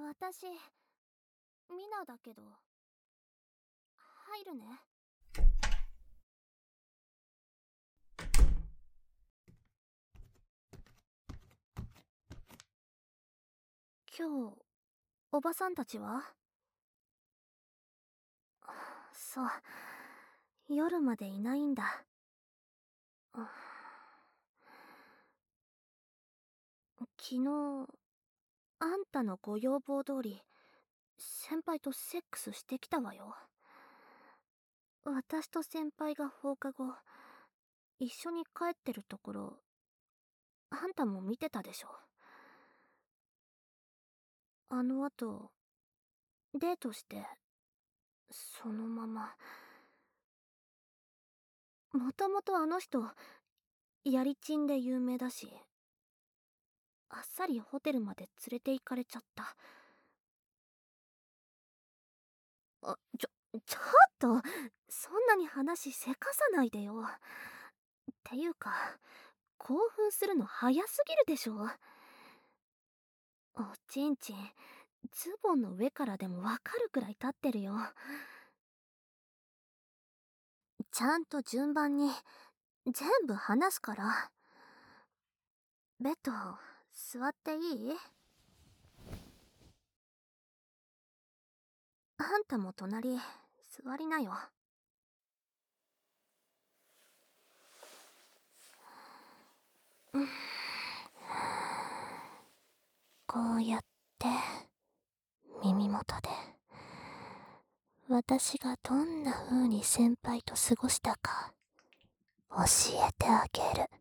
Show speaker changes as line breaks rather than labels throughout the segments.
私、ミナだけど、入るね。今日、おばさんたちは？そう、夜までいないんだ。昨日、あんたのご要望通り、先輩とセックスしてきたわよ。私と先輩が放課後、一緒に帰ってるところ、あんたも見てたでしょ。あの後、デートして、そのまま。もともとあの人、やりちんで有名だし、あっさりホテルまで連れて行かれちゃった。ちょっと、そんなに話せかさないでよ。っていうか、興奮するの早すぎるでしょ。おちんちん、ズボンの上からでもわかるくらい立ってるよ。ちゃんと順番に、全部話すから。ベッド、座っていい？あんたも隣、座りなよ。こうやって、耳元で、私がどんな風に先輩と過ごしたか、教えてあげる。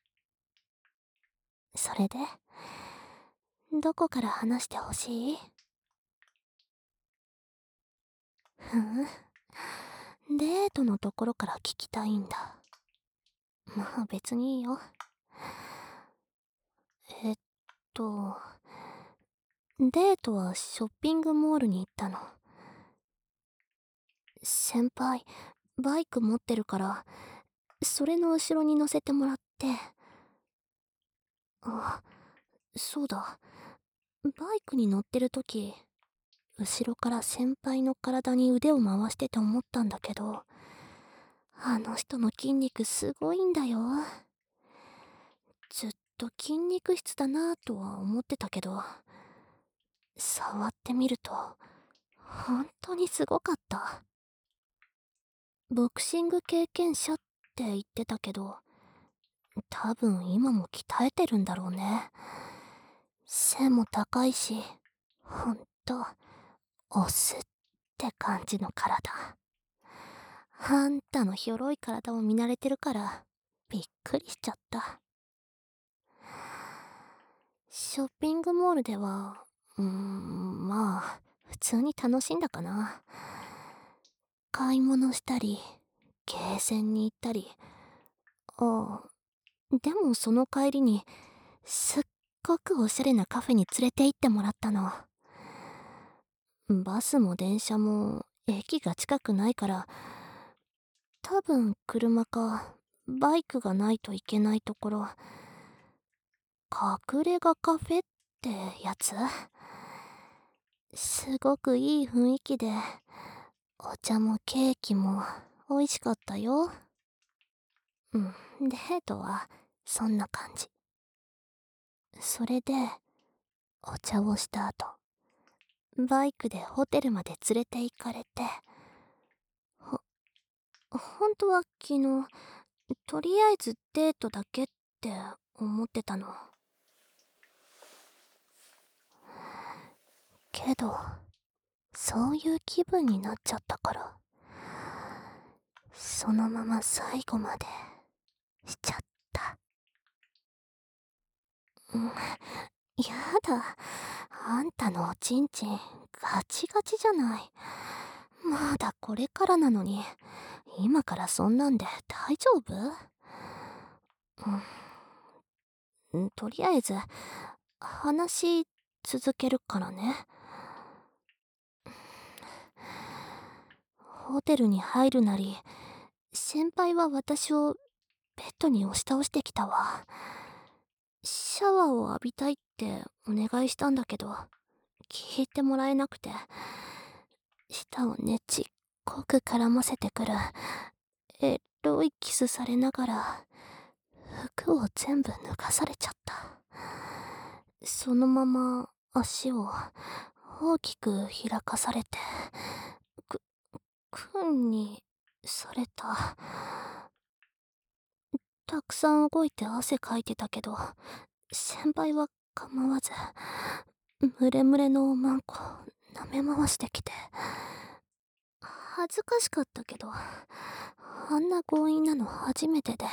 それで、どこから話してほしい？デートのところから聞きたいんだ。まあ別にいいよ。えっと、デートはショッピングモールに行ったの。先輩、バイク持ってるから、それの後ろに乗せてもらって。あ、そうだ。バイクに乗ってる時、後ろから先輩の体に腕を回してて思ったんだけど、あの人の筋肉すごいんだよ。ずっと筋肉質だなぁとは思ってたけど、触ってみると、本当にすごかった。ボクシング経験者って言ってたけど、多分今も鍛えてるんだろうね。背も高いし、ほんと、オスって感じの体。あんたのひょろい体を見慣れてるから、びっくりしちゃった。ショッピングモールでは、まあ、普通に楽しんだかな。買い物したり、ゲーセンに行ったり。でもその帰りに、すっごくおしゃれなカフェに連れて行ってもらったの。バスも電車も駅が近くないから、多分車かバイクがないといけないところ。隠れ家カフェってやつ？すごくいい雰囲気で、お茶もケーキも美味しかったよ。デートはそんな感じ。それで、お茶をした後、バイクでホテルまで連れて行かれて、本当は昨日、とりあえずデートだけって思ってたの。けど、そういう気分になっちゃったから、そのまま最後までしちゃった。やだ。あんたのおちんちんガチガチじゃない。まだこれからなのに、今からそんなんで大丈夫？とりあえず、話続けるからね。ホテルに入るなり、先輩は私をベッドに押し倒してきたわ。シャワーを浴びたいってお願いしたんだけど、 聞いてもらえなくて、舌をねちっこく絡ませてくる。エロいキスされながら、服を全部脱がされちゃった。そのまま足を大きく開かされて、く、くんにされた。たくさん動いて汗かいてたけど、先輩は構わず、ムレムレのおまんこ舐め回してきて、恥ずかしかったけど、あんな強引なの初めてで、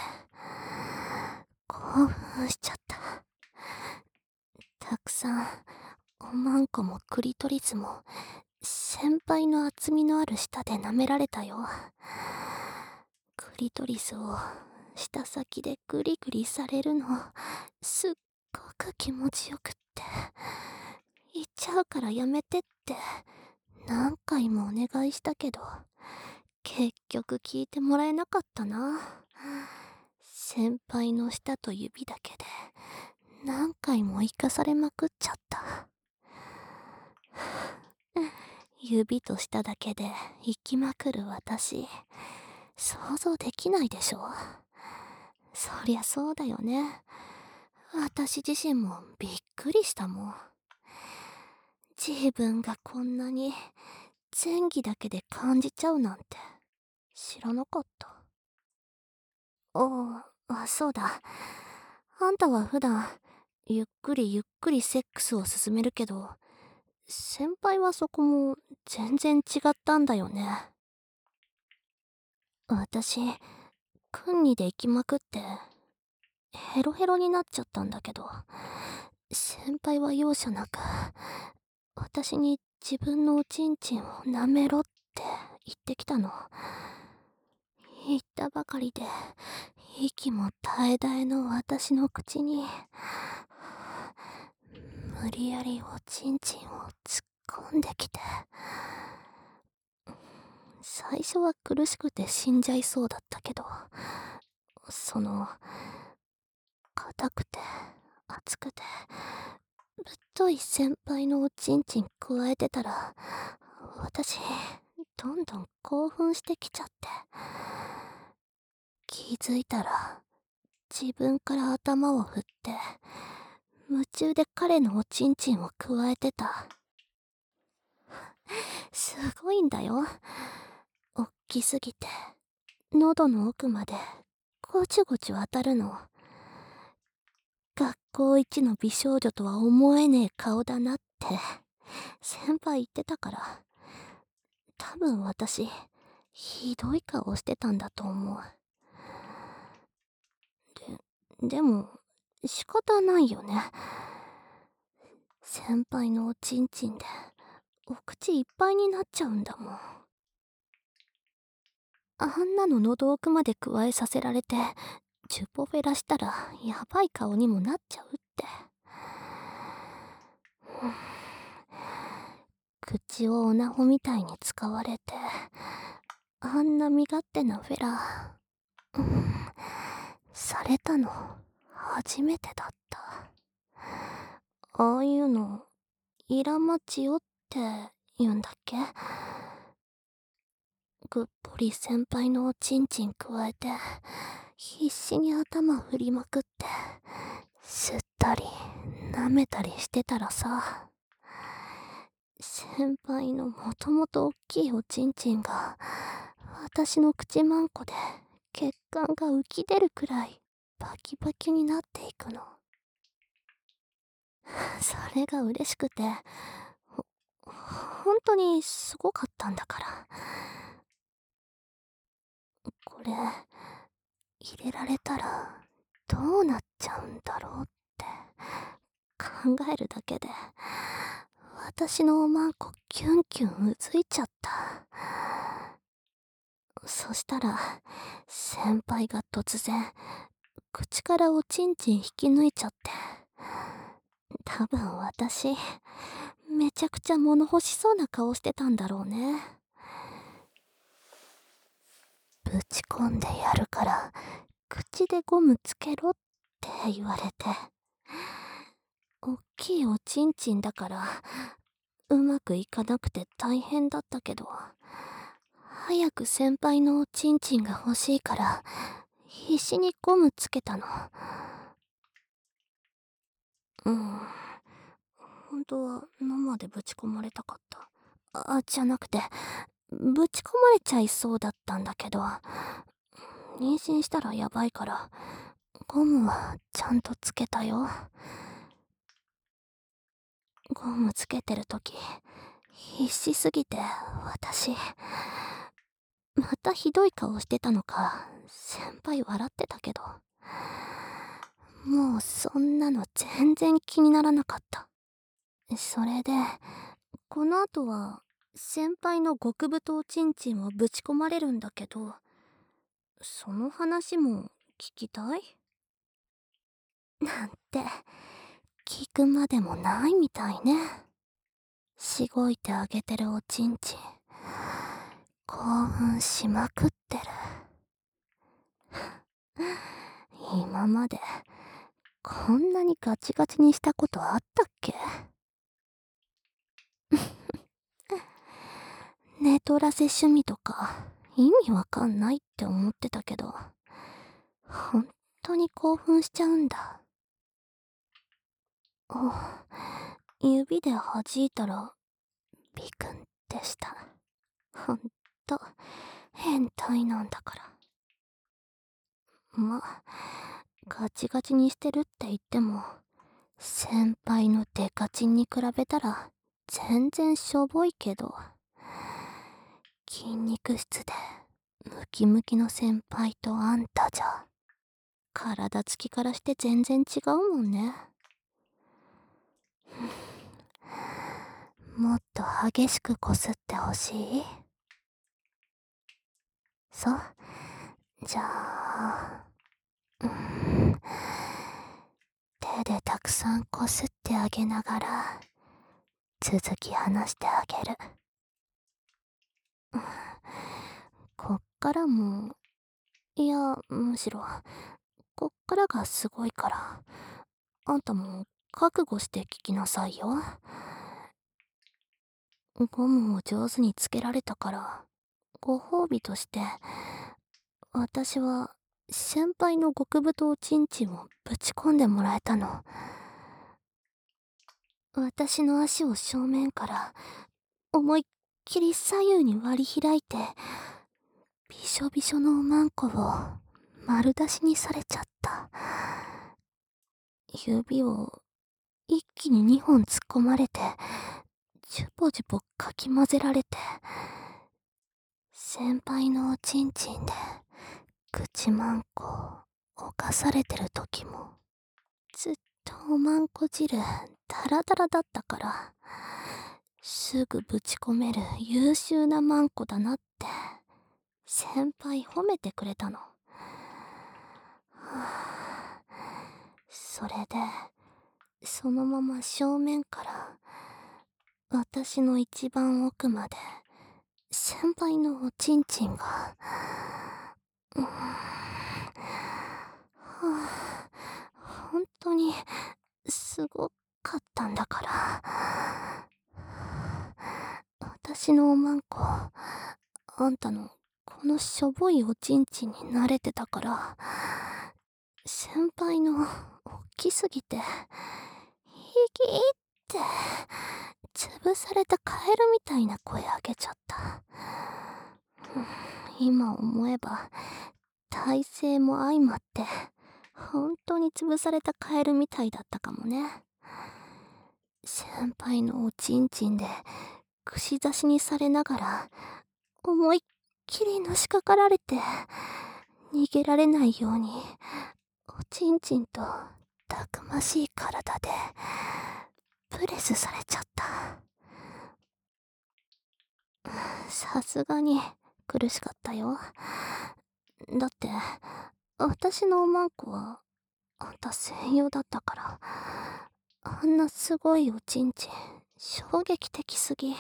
興奮しちゃった。たくさん、おまんこもクリトリスも、先輩の厚みのある舌で舐められたよ。クリトリスを舌先でグリグリされるの、すっごく気持ちよくって。言っちゃうからやめてって何回もお願いしたけど、結局聞いてもらえなかったな。先輩の舌と指だけで何回も生かされまくっちゃった。指と舌だけで生きまくる私、想像できないでしょ。そりゃそうだよね。私自身もびっくりしたもん。自分がこんなに前戯だけで感じちゃうなんて知らなかった。そうだ。あんたは普段ゆっくりゆっくりセックスを進めるけど、先輩はそこも全然違ったんだよね。私、クンニで行きまくってヘロヘロになっちゃったんだけど、先輩は容赦なく私に自分のおちんちんを舐めろって言ってきたの。言ったばかりで息も絶え絶えの私の口に無理やりおちんちんを突っ込んできて、最初は苦しくて死んじゃいそうだったけど、硬くて熱くてぶっとい先輩のおちんちん加えてたら、私どんどん興奮してきちゃって、気づいたら自分から頭を振って夢中で彼のおちんちんを加えてた。すごいんだよ。おっきすぎて喉の奥までごちゅごちゅ当たるの。学校一の美少女とは思えねえ顔だなって先輩言ってたから、多分私ひどい顔してたんだと思う。でも仕方ないよね。先輩のおちんちんでお口いっぱいになっちゃうんだもん。あんなの喉奥まで加えさせられてチュポフェラしたらやばい顔にもなっちゃうって。口をオナホみたいに使われて、あんな身勝手なフェラ、されたの初めてだった。ああいうのイラマチオって言うんだっけ。ぐっぽり先輩のおちんちん加えて必死に頭振りまくって吸ったり舐めたりしてたらさ、先輩のもともとおっきいおちんちんが私の口まんこで血管が浮き出るくらいバキバキになっていくの。それが嬉しくて、本当にすごかったんだから。これ入れられたらどうなっちゃうんだろうって考えるだけで私のおまんこキュンキュンうずいちゃった。そしたら先輩が突然口からおちんちん引き抜いちゃって、多分私めちゃくちゃ物欲しそうな顔してたんだろうね。ぶち込んでやるから口でゴムつけろって言われて、おっきいおちんちんだからうまくいかなくて大変だったけど、早く先輩のおちんちんが欲しいから、必死にゴムつけたの。うん。本当は生でぶち込まれたかった。じゃなくて、ぶち込まれちゃいそうだったんだけど、妊娠したらやばいから、ゴムはちゃんとつけたよ。ゴムつけてるとき、必死すぎて、私、またひどい顔してたのか、先輩笑ってたけど、もうそんなの全然気にならなかった。それで、この後は、先輩の極太おちんちんをぶち込まれるんだけど、その話も聞きたいなんて、聞くまでもないみたいね。しごいてあげてるおちんちん、興奮しまくってる。今まで、こんなにガチガチにしたことあったっけ？寝取らせ趣味とか、意味わかんないって思ってたけど、本当に興奮しちゃうんだ。指で弾いたら、ビクンってした。ほんと、変態なんだから。ま、ガチガチにしてるって言っても、先輩のデカチンに比べたら、全然しょぼいけど、筋肉質で、ムキムキの先輩とあんたじゃ、体つきからして全然違うもんね。もっと激しくこすってほしい？そう。じゃあ、手でたくさんこすってあげながら、続き話してあげる。こっからも、いや、むしろ、こっからがすごいから、あんたも覚悟して聞きなさいよ。ゴムを上手につけられたから、ご褒美として、私は先輩の極太おちんちんをぶち込んでもらえたの。私の足を正面から思いっきり左右に割り開いて、びしょびしょのおまんこを丸出しにされちゃった。指を一気に2本突っ込まれて、ジュポジュポかき混ぜられて、先輩のおちんちんで口まんこを犯されてる時も、ずっとおまんこ汁ダラダラだったから、すぐぶち込める優秀なまんこだなって先輩褒めてくれたの。それで、そのまま正面から私の一番奥まで先輩のおちんちんが、本当にすごかったんだから。私のおまんこ、あんたのこのしょぼいおちんちんに慣れてたから、先輩の大きすぎて、ヒキーって潰されたカエルみたいな声あげちゃった。今思えば体勢も相まって本当に潰されたカエルみたいだったかもね。先輩のおちんちんで串刺しにされながら思いっきりのしかかられて、逃げられないようにおちんちんとたくましい体でプレスされちゃった。さすがに苦しかったよ。だって私のおまんこはあんた専用だったから、あんなすごいおちんちん衝撃的すぎ。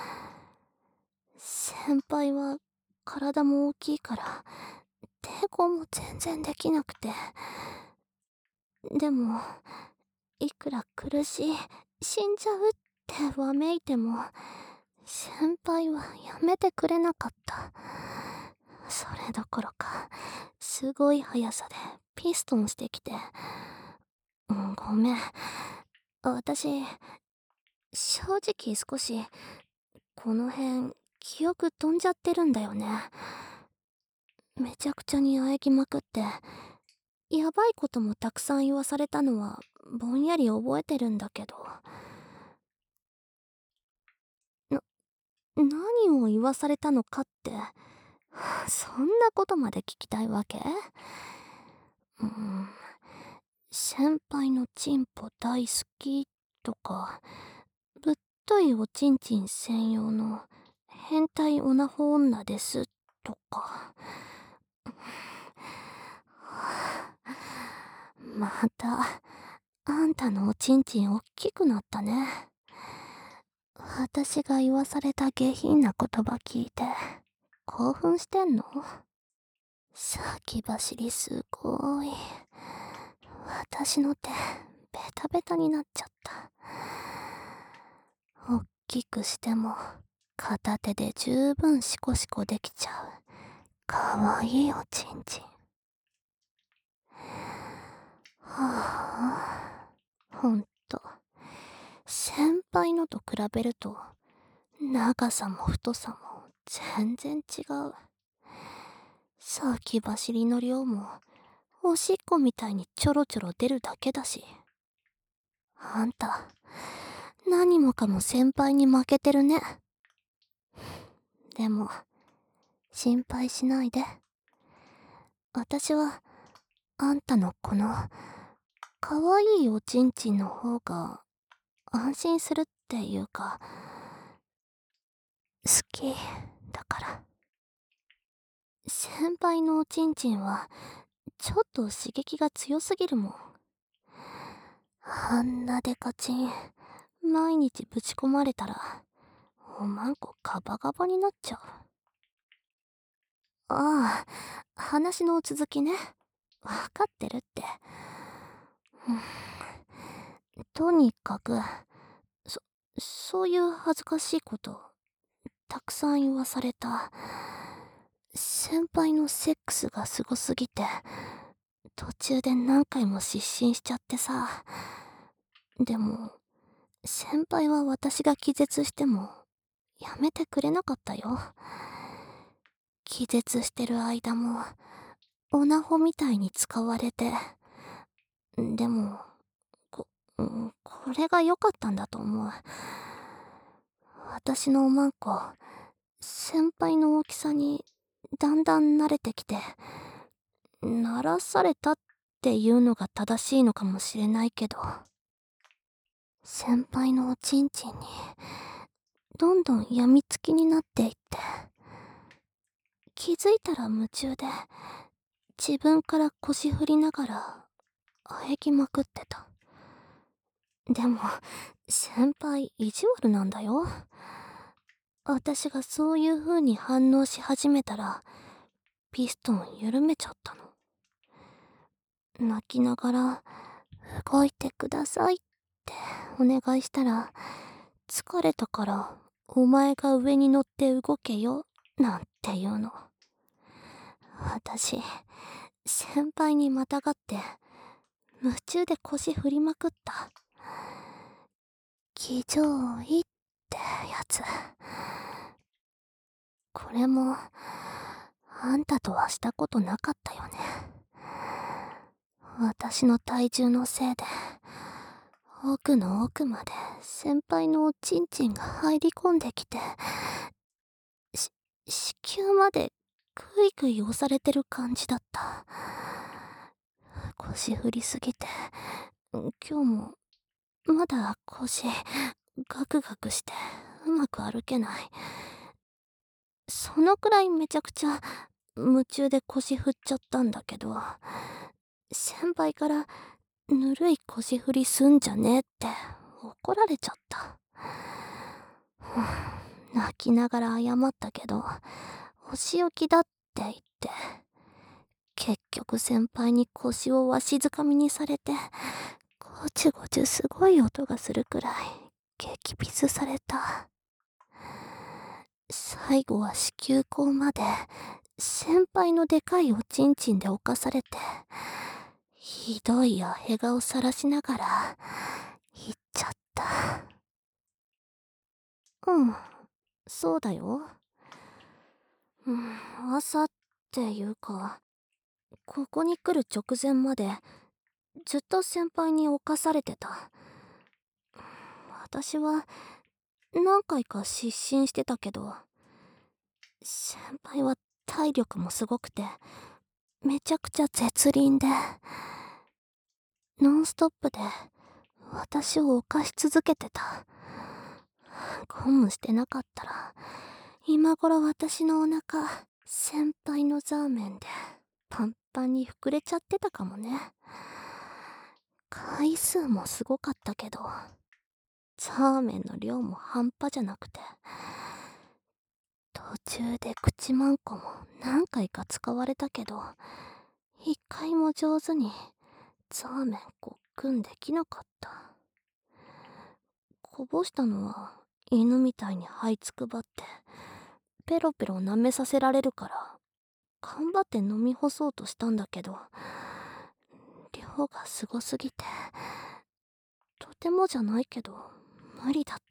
先輩は体も大きいから抵抗も全然できなくて、でもいくら苦しい、死んじゃうっってわめいても、先輩はやめてくれなかった。それどころか、すごい速さでピストンしてきて、ごめん。私、正直少し、この辺、記憶飛んじゃってるんだよね。めちゃくちゃに喘ぎまくって、やばいこともたくさん言わされたのは、ぼんやり覚えてるんだけど。何を言わされたのかって、そんなことまで聞きたいわけ？先輩のチンポ大好きとか、ぶっといおちんちん専用の変態オナホ女ですとか。また、あんたのおちんちんおっきくなったね。私が言わされた下品な言葉聞いて、興奮してんの？先走りすごい。私の手、ベタベタになっちゃった。おっきくしても、片手で十分シコシコできちゃう。かわいいおちんちん。はぁ、ほんと。先輩のと比べると、長さも太さも全然違う。先走りの量も、おしっこみたいにちょろちょろ出るだけだし。あんた、何もかも先輩に負けてるね。でも、心配しないで。私は、あんたのこの、かわいいおちんちんの方が、安心するっていうか、好き、だから。先輩のおちんちんは、ちょっと刺激が強すぎるもん。あんなデカチン、毎日ぶち込まれたら、おまんこガバガバになっちゃう。ああ、話の続きね。わかってるって。とにかく、そ、そういう恥ずかしいこと、たくさん言わされた。先輩のセックスがすごすぎて、途中で何回も失神しちゃってさ。でも、先輩は私が気絶しても、やめてくれなかったよ。気絶してる間も、オナホみたいに使われて。でも、こ、これが良かったんだと思う。私のおまんこ、先輩の大きさにだんだん慣れてきて、鳴らされたっていうのが正しいのかもしれないけど、先輩のおちんちんに、どんどん病みつきになっていって、気づいたら夢中で、自分から腰振りながら、喘ぎまくってた。でも、先輩意地悪なんだよ。私がそういう風に反応し始めたら、ピストン緩めちゃったの。泣きながら、動いてくださいってお願いしたら、疲れたからお前が上に乗って動けよ、なんて言うの。私、先輩にまたがって、夢中で腰振りまくった。騎乗位ってやつ。これも、あんたとはしたことなかったよね。私の体重のせいで、奥の奥まで先輩のおちんちんが入り込んできて、子宮までグイグイ押されてる感じだった。腰振りすぎて、今日もまだ腰ガクガクしてうまく歩けない。そのくらいめちゃくちゃ夢中で腰振っちゃったんだけど、先輩からぬるい腰振りすんじゃねえって怒られちゃった。泣きながら謝ったけど、お仕置きだって言って、結局先輩に腰をわしづかみにされて、ゴチュゴチュすごい音がするくらい激ビスされた。最後は子宮口まで先輩のでかいおちんちんで侵されて、ひどいアヘ顔さらしながら行っちゃった。うん、そうだよ。朝っていうか、ここに来る直前までずっと先輩に侵されてた。私は何回か失神してたけど、先輩は体力もすごくて、めちゃくちゃ絶倫で、ノンストップで私を犯し続けてた。ゴムしてなかったら、今頃私のお腹、先輩のザーメンでパンパンに膨れちゃってたかもね。回数もすごかったけど、ザーメンの量も半端じゃなくて、途中で口マンコも何回か使われたけど、一回も上手にザーメンごっくんできなかった。こぼしたのは犬みたいに這いつくばってペロペロ舐めさせられるから頑張って飲み干そうとしたんだけど、量がすごすぎてとてもじゃないけど無理だった。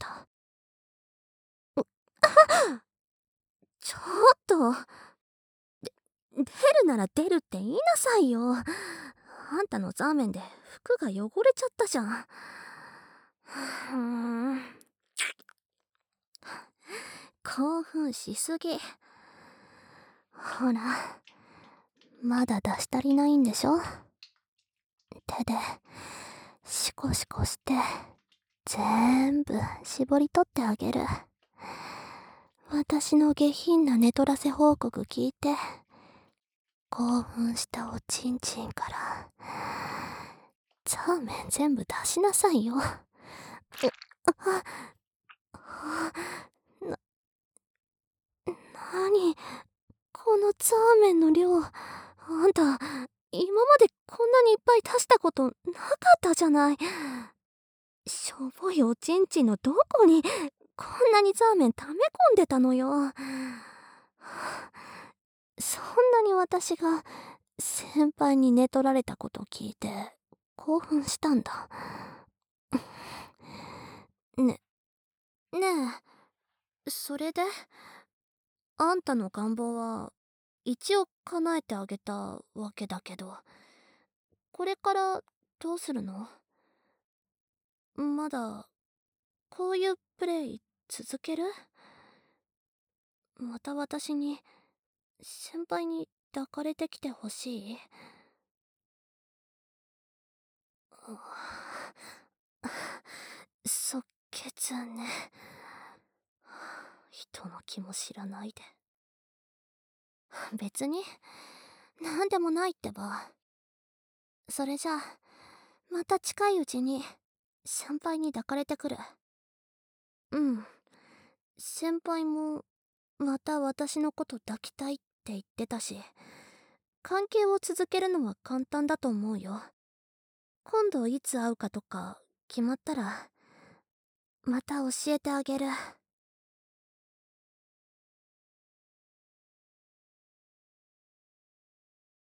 ちょっと、出るなら出るって言いなさいよ。あんたのザーメンで服が汚れちゃったじゃん。興奮しすぎ。ほら、まだ出し足りないんでしょ。手でシコシコして全部絞り取ってあげる。私の下品な寝取らせ報告聞いて興奮したおちんちんからザーメン全部出しなさいよ。な、なにこのザーメンの量。あんた今までこんなにいっぱい出したことなかったじゃない。しょぼいおちんちんのどこにこんなにザーメン溜め込んでたのよ。そんなに私が先輩に寝取られたこと聞いて興奮したんだ。ねえ、それであんたの願望は一応叶えてあげたわけだけど、これからどうするの？まだこういうプレイ続ける？また私に先輩に抱かれてきてほしい？即決ね。人の気も知らないで。別になんでもないってば。それじゃあまた近いうちに先輩に抱かれてくる。うん、先輩もまた私のこと抱きたいって言ってたし、関係を続けるのは簡単だと思うよ。今度いつ会うかとか決まったらまた教えてあげる。